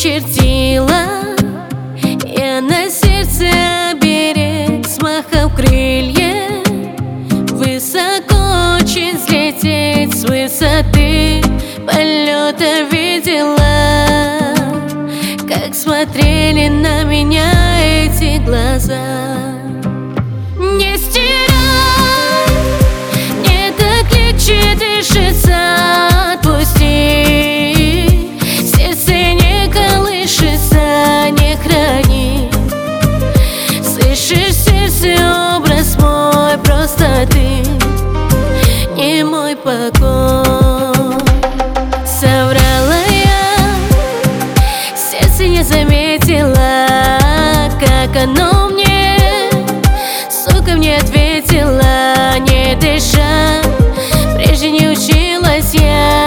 начертила я на сердце оберег, смахав крылья, высоко очень взлететь с высоты полета видела, как смотрели на меня эти глаза. Не стирай, мне так легче дышится, отпусти, сердце не колышется, не храни. Слышишь, сердце, образ мой, просто ты не мой покой. Соврала я, сердце не заметила, как оно мне, сука, мне ответила, не дыша. Прежде не училась я,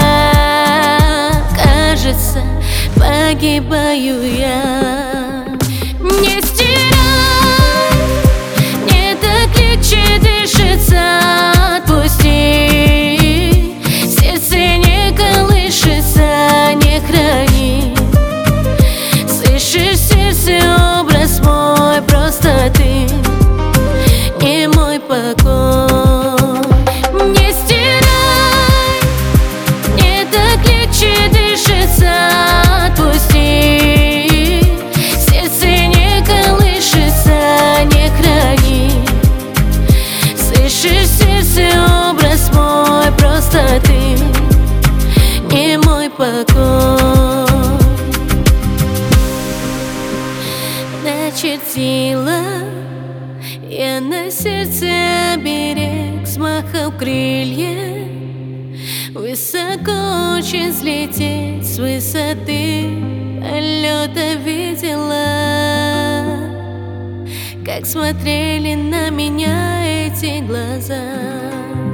кажется, погибаю я. Не стирай, мне так легче дышится, отпусти, сердце не колышется, не храни. Слышишь, сердце, образ мой, просто ты не мой покой. Не стирай, мне так легче дышится, отпусти, сердце не колышется, не храни. Слышишь, сердце, образ мой, просто ты не мой покой. Начертила я на сердце оберег, смахав крылья, высоко очень взлететь с высоты полета видела, как смотрели на меня эти глаза.